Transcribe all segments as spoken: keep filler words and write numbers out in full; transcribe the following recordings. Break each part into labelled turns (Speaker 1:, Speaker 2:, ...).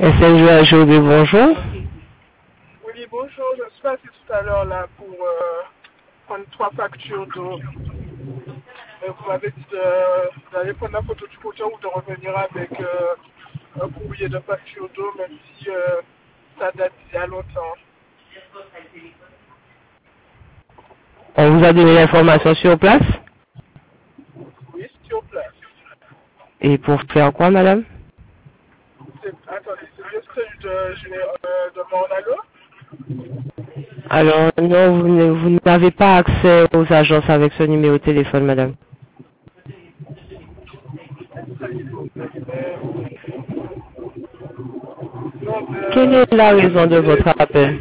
Speaker 1: S N G A G O B, bonjour.
Speaker 2: Oui, bonjour, je suis passé tout à l'heure là pour euh, prendre trois factures d'eau. Euh, Vous m'avez dit de- d'aller prendre la photo du compteur ou de revenir avec euh, un courrier de facture d'eau, même si euh, ça date d'il y a longtemps.
Speaker 1: On vous a donné l'information sur place.
Speaker 2: Oui, sur place.
Speaker 1: Et pour faire quoi, madame?
Speaker 2: C'est- Attendez, c'est bien celui de, Géné- euh, de Mornalo?
Speaker 1: Alors, non, vous ne- vous n'avez pas accès aux agences avec ce numéro de téléphone, madame.
Speaker 2: Donc,
Speaker 1: Quelle
Speaker 2: euh,
Speaker 1: est la raison de
Speaker 2: j'ai
Speaker 1: votre appel?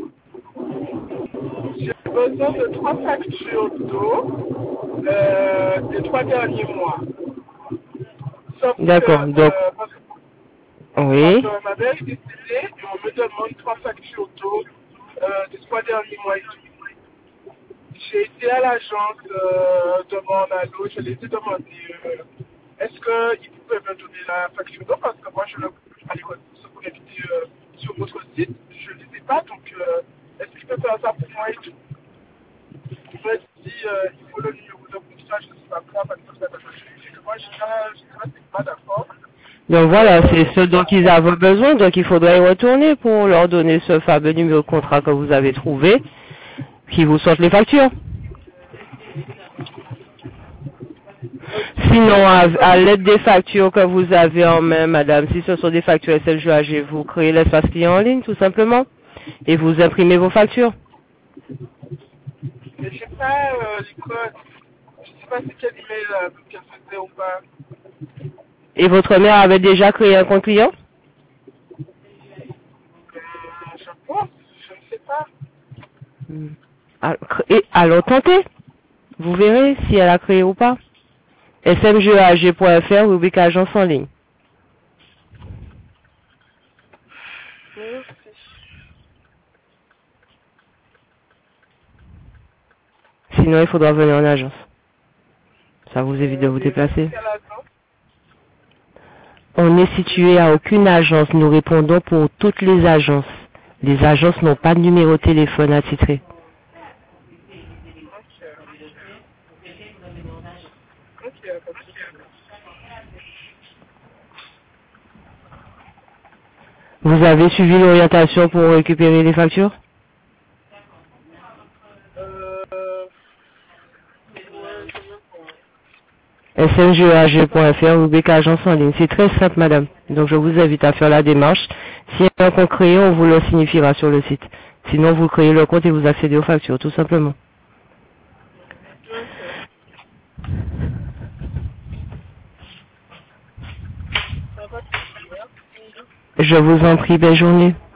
Speaker 2: j'ai besoin de trois factures d'eau euh, des trois derniers mois. Sauf que,
Speaker 1: D'accord, donc,
Speaker 2: euh, parce que Parce
Speaker 1: oui.
Speaker 2: que ma mère est décédée et on me demande trois factures d'eau euh, des trois derniers mois et tout. J'ai été à l'agence euh, de Mornalo, je l'ai été demander euh, est-ce qu'ils pouvaient me donner la facture d'eau parce que moi je ne allez, ce qu'on avait euh, sur votre site, je ne les ai pas, donc euh, est-ce qu'il peut faire ça pour moi et tout. Il m'a dit euh, il faut le numéro de contrat, je ne sais pas quoi, parce que ça que moi je ne suis pas d'accord.
Speaker 1: Donc voilà,
Speaker 2: Euh,
Speaker 1: c'est ce dont ils avaient besoin, donc il faudrait y retourner pour leur donner ce fameux numéro de contrat que vous avez trouvé, qui vous sortent les factures. Sinon, à, à l'aide des factures que vous avez en main, madame, si ce sont des factures S L G A G, vous créez l'espace client en ligne, tout simplement, et vous imprimez vos factures.
Speaker 2: Mais je sais pas euh, les codes. Je sais pas c'est quel email euh, qu'elle faisait ou pas.
Speaker 1: Et votre mère avait déjà créé un compte client?
Speaker 2: Euh, je pense, je ne sais pas.
Speaker 1: Hmm. Alors, cr- et alors tentez, vous verrez si elle a créé ou pas. S M G A G point F R, rubrique agence en ligne.
Speaker 2: Merci.
Speaker 1: Sinon, il faudra venir en agence. Ça vous évite de
Speaker 2: Euh,
Speaker 1: vous
Speaker 2: et vous,
Speaker 1: déplacer.
Speaker 2: quelle agence?
Speaker 1: On est situé à aucune agence. Nous répondons pour toutes les agences. Les agences n'ont pas de numéro de téléphone attitré.
Speaker 2: Ok. Ok, pas de souci.
Speaker 1: Vous avez suivi l'orientation pour récupérer les factures?
Speaker 2: Euh, ouais, je veux voir.
Speaker 1: S M G A G point F R, rubrique agence en ligne. C'est très simple, madame. Donc, je vous invite à faire la démarche. Si il y a un compte créé, on vous le signifiera sur le site. Sinon, vous créez le compte et vous accédez aux factures, tout simplement.
Speaker 2: Ok. Ça va, de souci. Merci.
Speaker 1: Je vous en prie, belle journée.